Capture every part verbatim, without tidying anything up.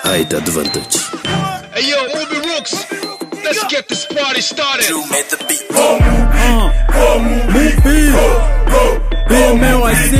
Height advantage. Hey yo, Movie Rooks, let's get this party started. You made the beat. Uh, Move beat. B M L I C.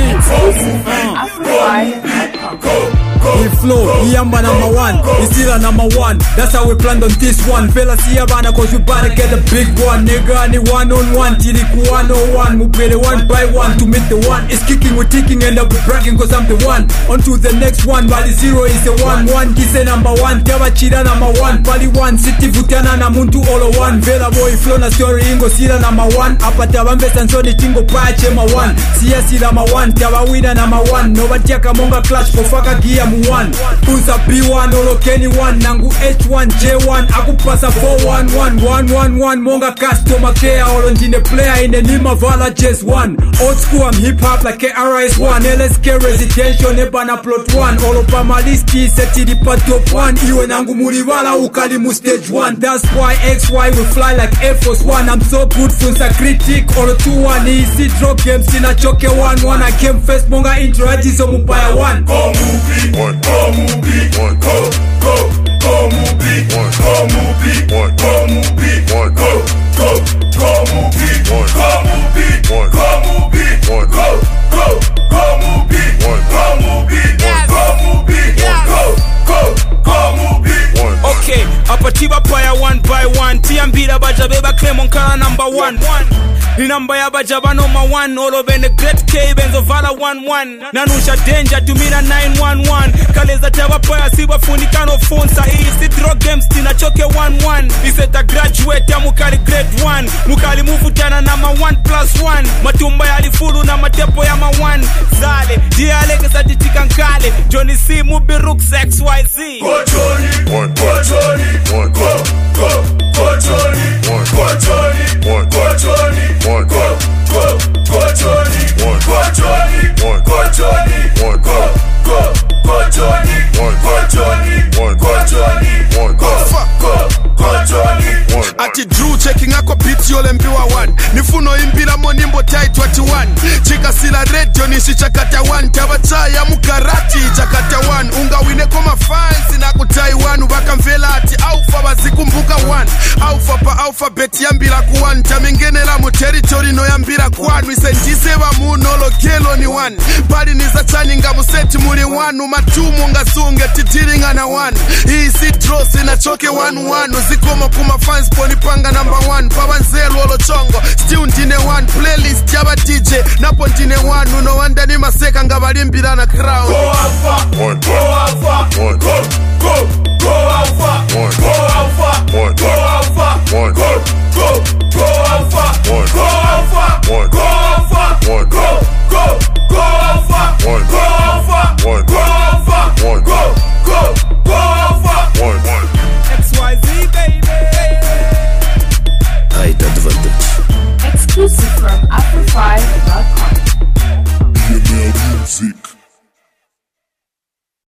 We flow, Yamba number one, it's still a number one. That's how we planned on this one. Fellas here bana cause you better get the big one. Nigga ni one on one, tiriku one on one. Mupele one by one to meet the one. It's kicking, we're ticking, end up bragging cause I'm the one. On to the next one, Bali zero is the one. One kise number one, Tewa chida number one. Bali one, city vutiana na muntu all one. Vela boy flow na story ingo sila number one. Apata wambe sansoni tingo pache ma one. Siya sila ma one, Tewa wina number one. Novatiaka monga clash kofaka gia mu one. Uza B one, olo Kenny one. Nangu H one, J one. Akupasa four one one, one one one. Monga customer care, olo njine player in the Nima Vala Jazz one. Old school, I'm hip hop like K R S one. L S K residential, nebana plot one. Olo pamalisti, seti di pa top one. Iwe nangu muriwala, ukalimu stage one. That's why X Y will fly like Air Force One. I'm so good, funsa critic, olo two one. Easy drop games, sina choke one one. I came first, monga intro, ajizo mupaya one. Go movie, one, go movie, one, go, go, go movie, one, go movie, one, go movie, one, go, go, go movie, one, go movie, one, go movie, one, go, go, go movie, one, go movie, one, go movie, one, go, go, go movie, one. Okay, apatiba paya one by one. Tiambira bajabeba Clemon Kara number one. The number ya bajaba number one. All over the great K Benzo Vala one one. Nanusha danger to me na nine one one. Kaleza tawa paya siba funikano phone sa easy drug games tina choke one one. Iseta graduate ya mukali grade one. Mukali mufutana number one plus one. Matumba ya lifulu na matepo ya ma one. Zale, diale kesa jitikankale. Johnny C, Movie Rooks, X Y Z. Go Johnny, one, go Johnny, one, go, go, go Johnny, one, go Johnny, one, go Johnny, one, go, go, go Johnny, one, go Johnny, one, go Johnny, one, go, go, go Johnny, one, go Johnny, one, go Johnny, one, go, go, go Johnny, one. Ati Drew checking ako beat yole mbiwa one. Nifuno imbira monimbo tight twenty-one. Chika sila radio nishi chakata one. Tabachaya mukarati chakata one. Unga wine koma fans na kutai one. Ubaka mvela ati alpha bazikumbuka one. Alpha pa alphabet yambira ku one. Tamingene la mu territory no yambira ku one. Wise njise wa muno lo kelo ni one. Bali niza chani nga museti muli one. Umatumu nga sunge titiringa na one. Hii si dross ina choke one one. Uzikomo kuma fans poni panga number one. Pawanzelo lo chongo still ndine one. Playlist yaba D J napo ndine one. Uno wanda ni maseka nga balimbira na crowd. Go alpha, one, go alpha, one, go, go, go alpha, one, go alpha, one, go alpha, one, go, go, go alpha, one, go alpha, one, go alpha, one, go, go, go alpha, one, go alpha, one, go alpha, one, go, go, go alpha, one, one. X Y Z baby. Height advantage. Exclusive from